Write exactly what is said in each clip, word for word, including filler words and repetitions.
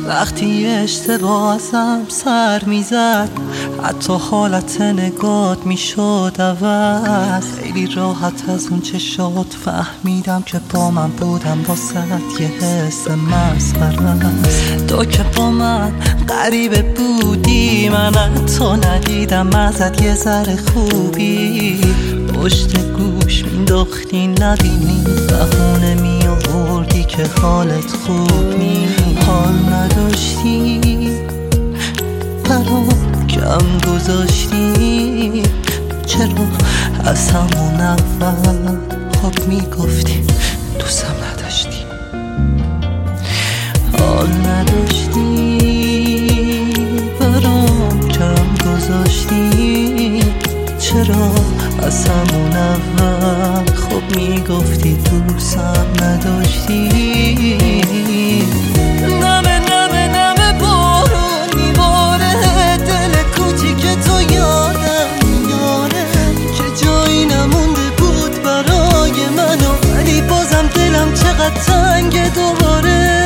وقتی اشتباه ازم سر میزد، حتی حالت نگات میشد عوض. خیلی راحت از اون چشات فهمیدم که با من بودم واسه یه حس مسخره. تو که با من غریبه بودی، من حتی ندیدم ازت یه ذره خوبی. پشت گوش مینداختی نبینی، بهونه می آوردی که حالت خوب نی. حال نداشتی برام کم گذاشتی، چرا از همون اول خب میگفتی دوستم نداشتی. حال نداشتی برام کم گذاشتی، چرا از همون اول خب میگفتی دوستم نداشتی. نمه نمه نمه بارون میباره، دل کوچیک تو یادم میاره که جایی نمونده بود برای منو، ولی بازم دلم چقدر تنگ دوباره.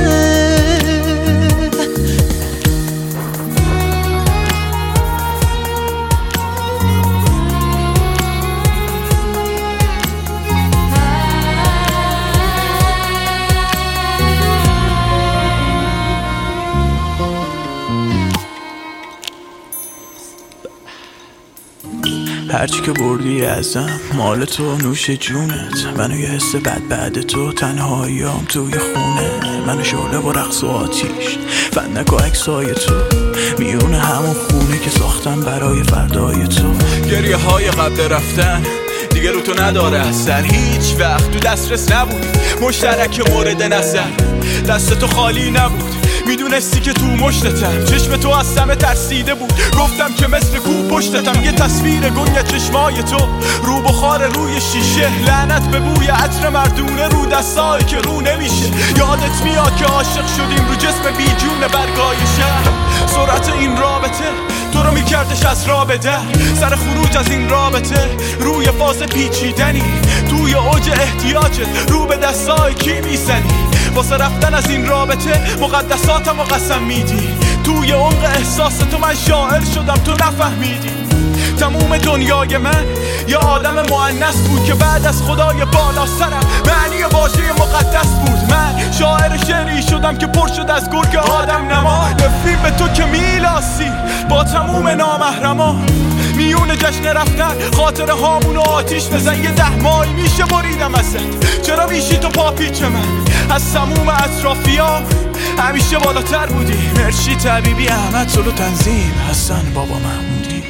هرچی که بردی ازم مال تو، نوش جونت. منو یه حس بد بعد تو، تنهاییام توی خونه. منو شعله و رقص و آتیش، فندک و عکسای تو، میونه همون خونه که ساختم برای فردای تو. گریه های قبل رفتن دیگه رو تو نداره اثر، هیچ وقت تو دسترس نبود مشترک مورد نظر. دست تو خالی نبود، میدونستی که تو مشتتم. چشم تو از سمه ترسیده بود، گفتم که مثل کو پشتتم. یه تصویر گنگ چشمای تو رو بخار روی شیشه، لعنت به بوی عطر مردونه رو دستایی که رو نمیشه. یادت میاد که عاشق شدیم رو جسم بیجون برگای شهر. سرعت این رابطه تو رو میکردش از رابطه، سر خروج از این رابطه روی فاز پیچیدنی، توی اوج احتیاجت رو به دستای کی میزنی. واسه رفتن از این رابطه مقدساتم و قسم میدی، توی عمق احساس تو من شاعر شدم تو نفهمیدی. تموم دنیای من یه آدم مؤنث بود که بعد از خدای بالا سرم معنی واژه مقدس بود. من شاعر شعری شدم که پر شد از گرگ آدم نما. نفرین به تو که میلاسی با تموم نامحرمان، میون جشن رفتن خاطره هامون و آتیش بزن. یه ده ماهی میشه بریدم ازت، چرا میشی تو پاپیچ من از تموم اطرافیام؟ همیشه بالاتر بودی، مرشی طبیبی احمد سلو تنظیم حسن بابا محمودی.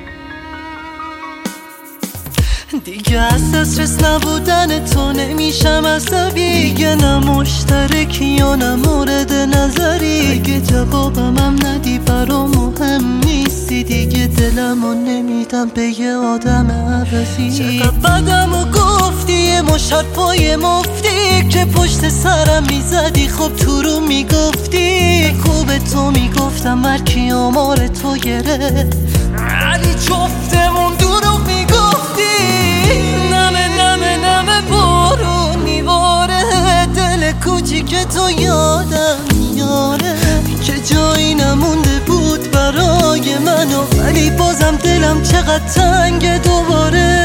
دیگه از دسترس نبودن تو نمیشم عصبی، نه مشترکی یا نه مورد نظری. اگه جوابم هم ندی برام مهم نیستی، دیگه دلمو نمیدم به یه آدم عوضی. چقدر بدمو گفتی یه مش حرفای مفتی، که پشت سرم میزدی خب تو رو میگفتی. خوب تو میگفتم مرکی آمار تو گره، علی جفتمون دروغ میگفتی. نمه نمه نمه بارون میباره، دل کوچیک تو یادم میاره که جایی نمونده بود برای منو، ولی بازم دلم چقدر تنگ دوباره.